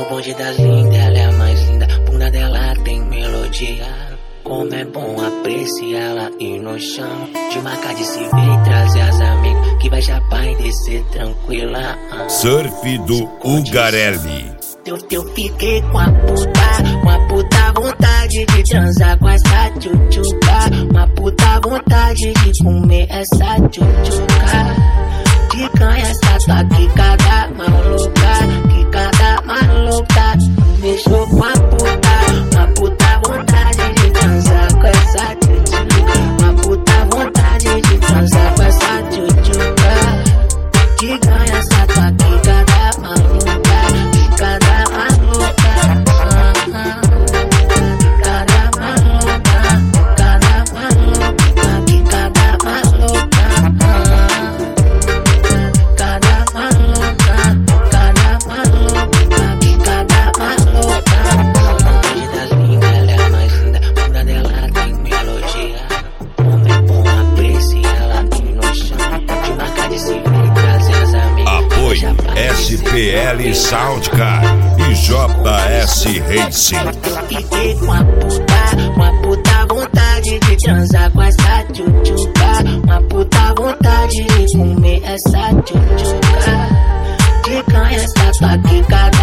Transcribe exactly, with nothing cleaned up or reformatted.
No bonde das lindas, ela é a mais linda. Bunda dela tem melodia. Como é bom apreciá-la e no chão de marcar de se ver e trazer as amigas que vai chapar e descer tranquila. Surf do Ugarelli. Eu, eu fiquei com a puta, uma puta vontade de transar com essa tchutchuca. Uma puta vontade de comer essa tchutchuca. De canha essa tua quicada maluca, quicada maluca. Deixou com a puta, uma puta vontade de transar com essa tchutchuca. Uma puta vontade de transar com essa tchutchuca. De canha essa tua quicada maluca, quicada maluca. Quicada maluca, quicada maluca, quicada maluca. S P L Soundcar e J S Racing. Eu fiquei com a puta, uma puta vontade de transar com essa tchutchuca. Uma puta vontade de comer essa tchutchuca. De canha essa tua quicada